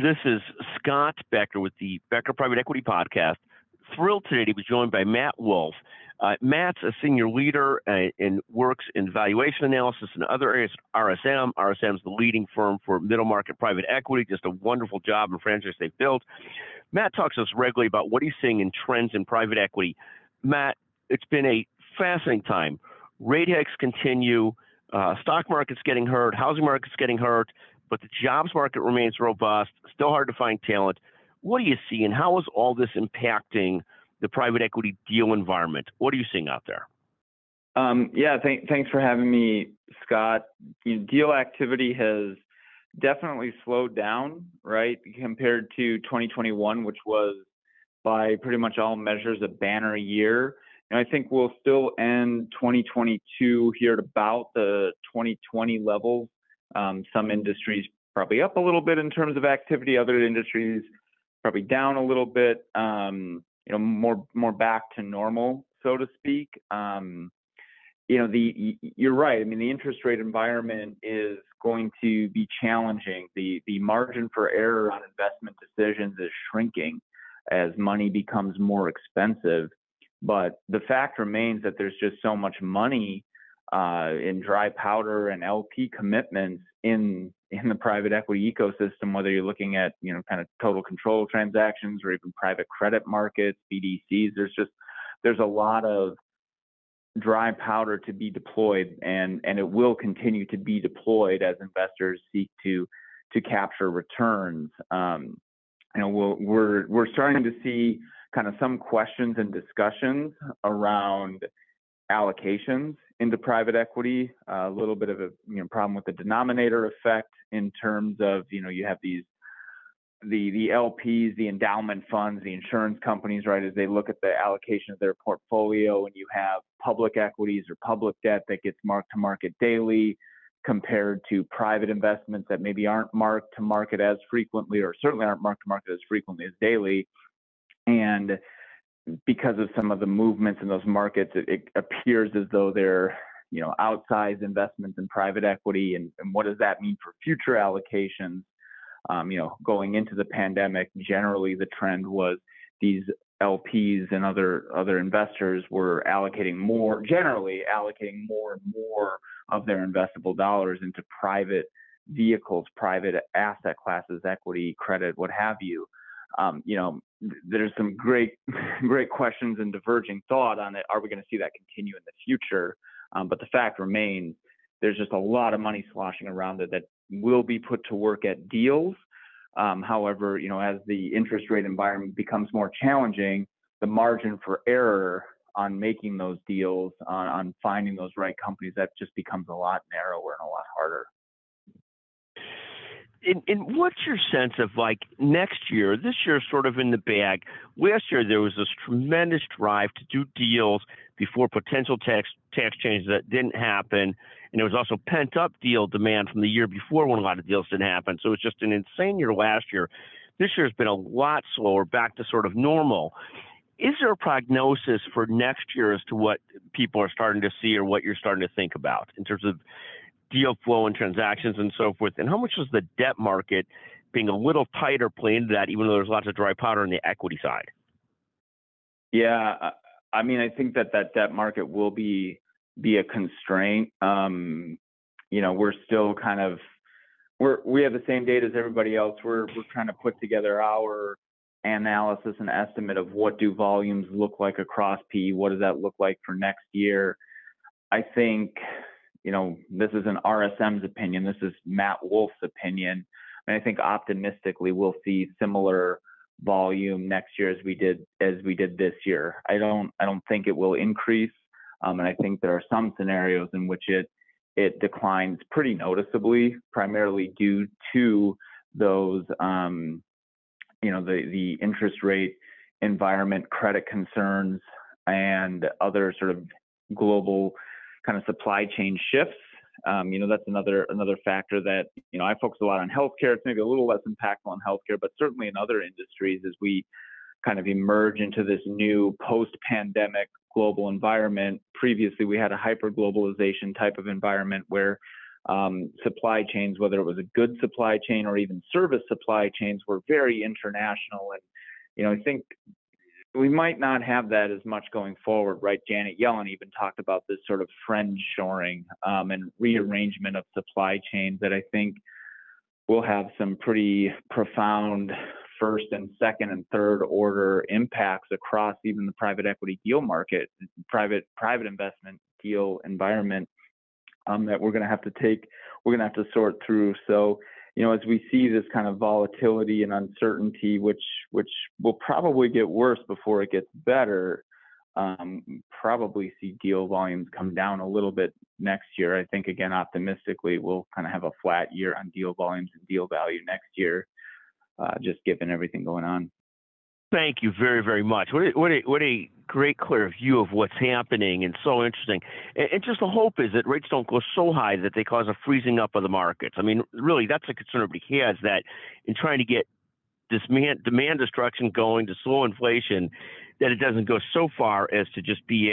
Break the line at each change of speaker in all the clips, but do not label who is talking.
This is Scott Becker with the Becker Private Equity Podcast. Thrilled today to be joined by Matt Wolff. Matt's a senior leader and works in valuation analysis and other areas at RSM. RSM is the leading firm for middle market private equity. Just a wonderful job and franchise they've built. Matt talks to us regularly about what he's seeing in trends in private equity. Matt, it's been a fascinating time. Rate hikes continue. Stock market's getting hurt. Housing market's getting hurt. But the jobs market remains robust, still hard to find talent. What do you see, and how is all this impacting the private equity deal environment? What are you seeing out there?
Thanks for having me, Scott. Deal activity has definitely slowed down, right, compared to 2021, which was by pretty much all measures a banner year. And I think we'll still end 2022 here at about the 2020 levels. Some industries probably up a little bit in terms of activity. Other industries probably down a little bit. More back to normal, so to speak. You're right. I mean, the interest rate environment is going to be challenging. The margin for error on investment decisions is shrinking as money becomes more expensive. But the fact remains that there's just so much money in dry powder and LP commitments in the private equity ecosystem, whether you're looking at, kind of total control transactions or even private credit markets, BDCs, there's a lot of dry powder to be deployed, and it will continue to be deployed as investors seek to capture returns. We're starting to see kind of some questions and discussions around allocations into private equity, a little bit of a problem with the denominator effect in terms of, you have the LPs, the endowment funds, the insurance companies, right, as they look at the allocation of their portfolio, and you have public equities or public debt that gets marked to market daily compared to private investments that maybe aren't marked to market as frequently, or certainly aren't marked to market as frequently as daily. And because of some of the movements in those markets, it appears as though they're, outsized investments in private equity. And what does that mean for future allocations? Going into the pandemic, generally the trend was these LPs and other investors were generally allocating more and more of their investable dollars into private vehicles, private asset classes, equity, credit, what have you. There's some great questions and diverging thought on it. Are we going to see that continue in the future? But the fact remains, there's just a lot of money sloshing around it that will be put to work at deals. However, as the interest rate environment becomes more challenging, the margin for error on making those deals, on finding those right companies, that just becomes a lot narrower and a lot harder.
And what's your sense of next year? This year is sort of in the bag. Last year, there was this tremendous drive to do deals before potential tax changes that didn't happen. And there was also pent up deal demand from the year before when a lot of deals didn't happen. So it's just an insane year last year. This year has been a lot slower, back to sort of normal. Is there a prognosis for next year as to what people are starting to see or what you're starting to think about in terms of deal flow and transactions and so forth? And how much is the debt market being a little tighter play into that, even though there's lots of dry powder on the equity side?
Yeah, I mean, I think that debt market will be a constraint. We're still we have the same data as everybody else. We're trying to put together our analysis and estimate of what do volumes look like across PE. What does that look like for next year? I think, this is an RSM's opinion. This is Matt Wolff's opinion. And I think optimistically we'll see similar volume next year as we did this year. I don't think it will increase. And I think there are some scenarios in which it declines pretty noticeably, primarily due to those, the interest rate environment, credit concerns, and other sort of global kind of supply chain shifts. That's another factor that, I focus a lot on healthcare. It's maybe a little less impactful on healthcare, but certainly in other industries as we kind of emerge into this new post-pandemic global environment. Previously, we had a hyper-globalization type of environment where supply chains, whether it was a goods supply chain or even service supply chains, were very international. And, I think we might not have that as much going forward, right? Janet Yellen even talked about this sort of friend shoring and rearrangement of supply chains that I think will have some pretty profound first and second and third order impacts across even the private equity deal market, private investment deal environment that we're going to have to sort through. So, as we see this kind of volatility and uncertainty, which will probably get worse before it gets better, probably see deal volumes come down a little bit next year. I think, again, optimistically, we'll kind of have a flat year on deal volumes and deal value next year, just given everything going on.
Thank you very, very much. What a great, clear view of what's happening, and so interesting. And just the hope is that rates don't go so high that they cause a freezing up of the markets. I mean, really, that's a concern everybody has, that in trying to get this demand destruction going to slow inflation, that it doesn't go so far as to just be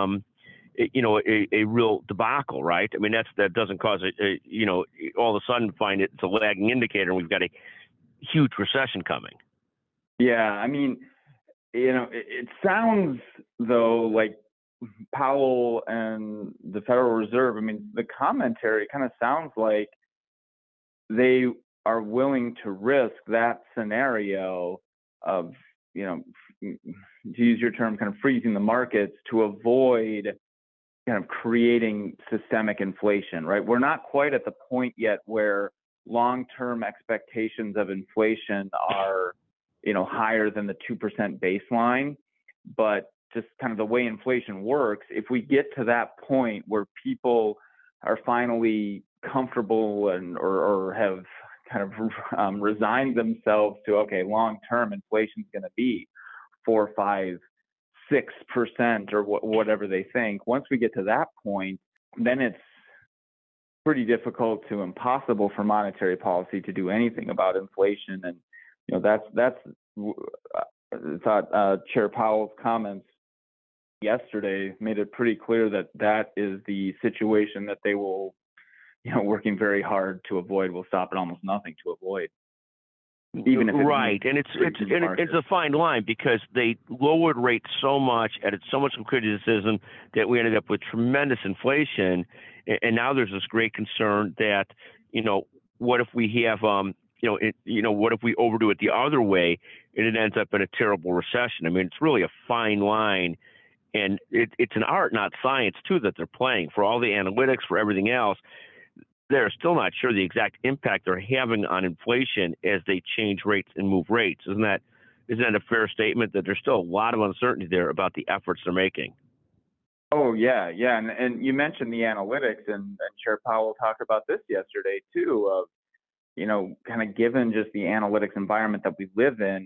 a real debacle, right? I mean, that doesn't cause all of a sudden find it's a lagging indicator, and we've got a huge recession coming.
Yeah, I mean, it sounds though like Powell and the Federal Reserve, I mean, the commentary kind of sounds like they are willing to risk that scenario of, to use your term, kind of freezing the markets to avoid kind of creating systemic inflation, right? We're not quite at the point yet where long-term expectations of inflation are higher than the 2% baseline, but just kind of the way inflation works, if we get to that point where people are finally comfortable or have kind of resigned themselves to, okay, long-term inflation is going to be 4, 5, 6% or whatever they think. Once we get to that point, then it's pretty difficult to impossible for monetary policy to do anything about inflation. And that's thought Chair Powell's comments yesterday made it pretty clear that is the situation that they will, working very hard to avoid, will stop at almost nothing to avoid. Even if
right, and it's a fine line, because they lowered rates so much, added so much liquidity that we ended up with tremendous inflation, and now there's this great concern that what if we have what if we overdo it the other way and it ends up in a terrible recession? I mean, it's really a fine line, and it's an art, not science, too, that they're playing. For all the analytics, for everything else, they're still not sure the exact impact they're having on inflation as they change rates and move rates. Isn't that a fair statement, that there's still a lot of uncertainty there about the efforts they're making?
Oh, yeah. And you mentioned the analytics, and Chair Powell talked about this yesterday, too, of, kind of given just the analytics environment that we live in,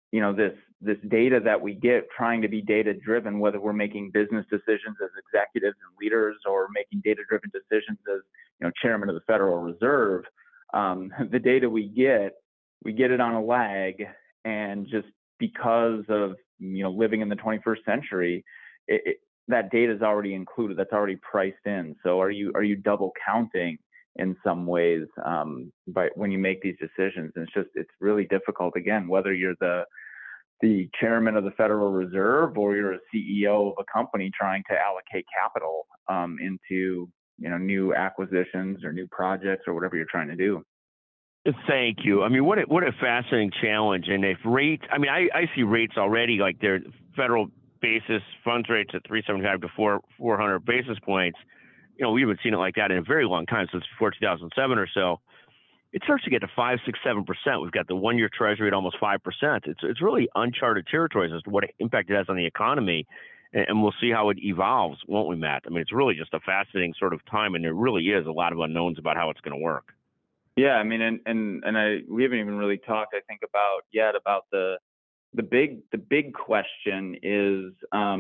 this data that we get, trying to be data driven, whether we're making business decisions as executives and leaders or making data driven decisions as, chairman of the Federal Reserve, the data we get it on a lag. And just because of, living in the 21st century, that data is already included. That's already priced in. So are you double counting in some ways when you make these decisions? And it's really difficult, again, whether you're the chairman of the Federal Reserve or you're a CEO of a company trying to allocate capital into new acquisitions or new projects or whatever you're trying to do.
Thank you. I mean, what a fascinating challenge. And if rates, I mean, I see rates already, like their federal basis funds rates at 375 to 400 basis points. We haven't seen it like that in a very long time, since before 2007 or so. It starts to get to 5, 6, 7%. We've got the one-year Treasury at almost 5%. It's really uncharted territories as to what impact it has on the economy, and we'll see how it evolves, won't we, Matt? I mean, it's really just a fascinating sort of time, and there really is a lot of unknowns about how it's going to work.
Yeah, I mean, we haven't even really talked, I think, about the big question is,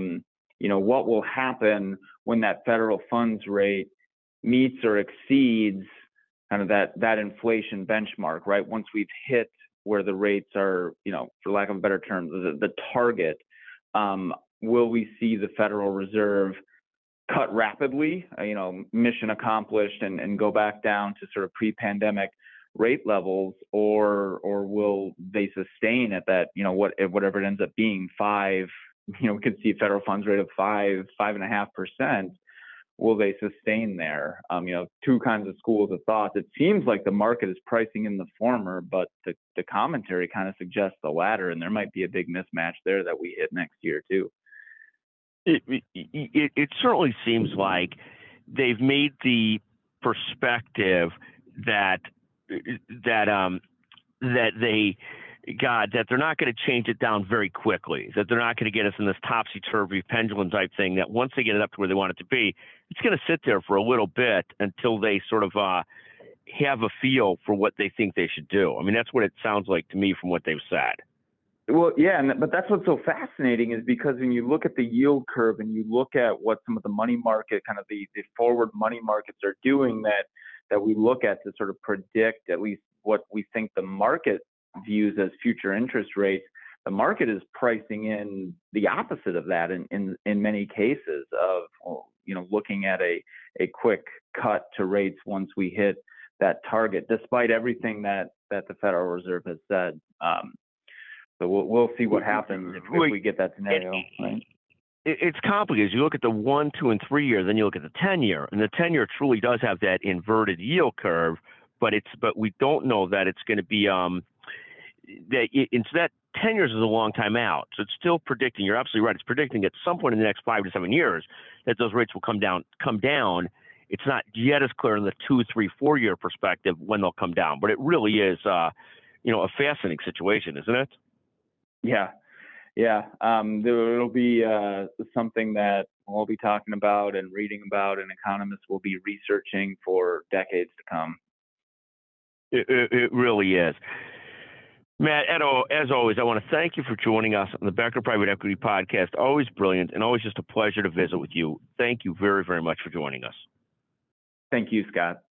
what will happen when that federal funds rate meets or exceeds kind of that inflation benchmark, right? Once we've hit where the rates are, for lack of a better term, the target, will we see the Federal Reserve cut rapidly, mission accomplished, and go back down to sort of pre-pandemic rate levels, or will they sustain at that, whatever it ends up being, five, we could see a federal funds rate of 5.5%. Will they sustain there? Two kinds of schools of thought. It seems like the market is pricing in the former, but the commentary kind of suggests the latter, and there might be a big mismatch there that we hit next year too.
It certainly seems like they've made the perspective that they're not going to change it down very quickly, that they're not going to get us in this topsy-turvy pendulum type thing, that once they get it up to where they want it to be, it's going to sit there for a little bit until they sort of have a feel for what they think they should do. I mean, that's what it sounds like to me from what they've said.
Well, yeah, but that's what's so fascinating, is because when you look at the yield curve and you look at what some of the money market, kind of the forward money markets are doing, that we look at to sort of predict at least what we think the market views as future interest rates, the market is pricing in the opposite of that in many cases of, looking at a quick cut to rates once we hit that target, despite everything that the Federal Reserve has said. So we'll see what happens if we get that scenario. Right?
It's complicated. You look at the 1, 2, and 3 year, then you look at the 10-year, and the 10-year truly does have that inverted yield curve, but we don't know that it's going to be that 10 years is a long time out. So it's still predicting. You're absolutely right. It's predicting at some point in the next 5 to 7 years that those rates will come down. It's not yet as clear in the 2, 3, 4 year perspective when they'll come down, but it really is a fascinating situation, isn't it?
Yeah. It'll be something that we'll be talking about and reading about, and economists will be researching for decades to come.
It really is. Matt, as always, I want to thank you for joining us on the Becker Private Equity Podcast. Always brilliant, and always just a pleasure to visit with you. Thank you very, very much for joining us.
Thank you, Scott.